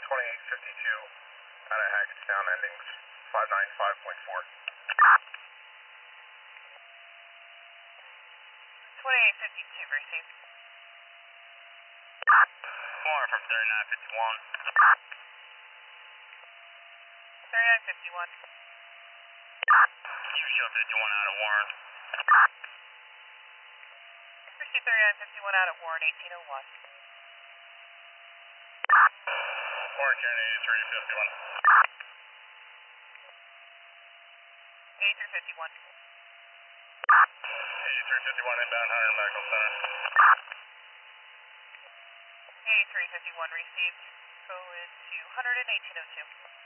2852 out of Hackettstown, endings 595.4. 2852 received. More from 3951. 3951. You show 51 out of Warren. Received 3951 out of Warren 1801. Warren Karen 8351. 8351. 8351 inbound Hunter Medical Center. 8351 received. Go into 100 and 1802.